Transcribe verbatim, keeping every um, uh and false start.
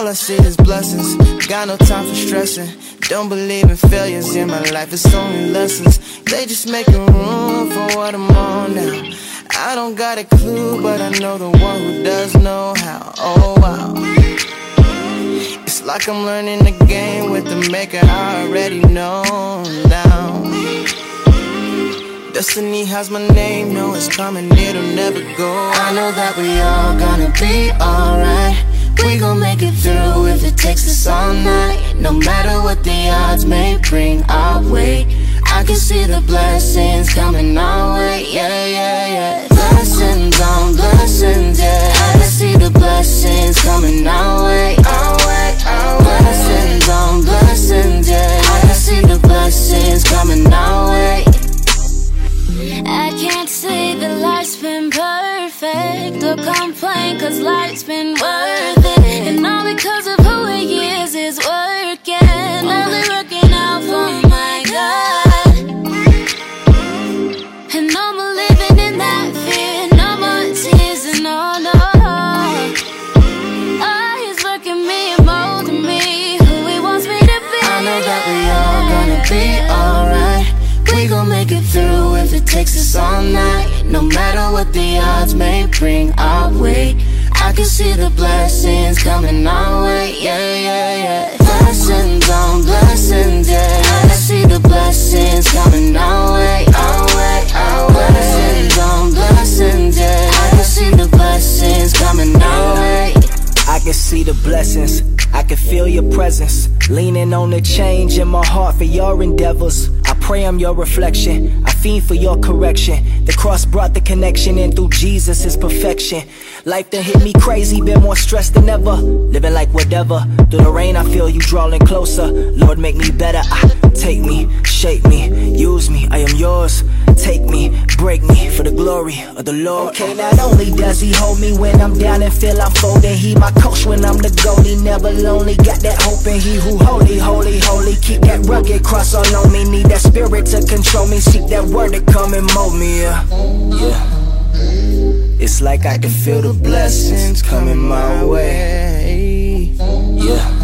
All I see is blessings, got no time for stressing. Don't believe in failures in my life, it's only lessons. They just making room for what I'm on now. I don't got a clue, but I know the one who does know how. Oh wow, it's like I'm learning the game with the maker I already know now. Destiny has my name, know it's coming, it'll never go. I know that we all gonna be alright. We gon' make it through if it takes us all night. No matter what the odds may bring our way, I can see the blessings coming our way. Yeah, yeah, yeah. Blessings on blessings, yeah. I can see the blessings coming our way, our way, our way. Blessings on blessings, yeah. I can see the blessings coming our way. I can't say that life's been perfect or complain, cause life's been worth it. And all because of who he is is working, only working out for my God. And no more living in that fear, no more tears and no, no. Oh, he's working me and molding me who he wants me to be. I know that we all gonna be alright. We gon' make it through if it takes us all night. No matter what the odds may bring our way, I can see the blessings coming our way. Yeah, yeah, yeah. Blessings on blessings, yeah. I can see the blessings coming our way, our way, our way. Blessings on blessings, yeah. I can see the blessings coming our way. I can see the blessings, I can feel your presence, leaning on the change in my heart for your endeavors. I pray I'm your reflection, I fiend for your correction. The cross brought the connection, and through Jesus is perfection. Life done hit me crazy, been more stressed than ever. Living like whatever, through the rain I feel you drawing closer. Lord, make me better, ah, take me, shape me, use me, I am yours. Take me, break me for the glory of the Lord. Okay, not only does he hold me when I'm down and feel I'm folding, he my coach when I'm the goalie, never lonely. Got that hope in he who holy, holy, holy. Keep that rugged cross all on me, need that spirit to control me. Seek that word to come and mold me, yeah, yeah. It's like I can feel the blessings coming my way, yeah.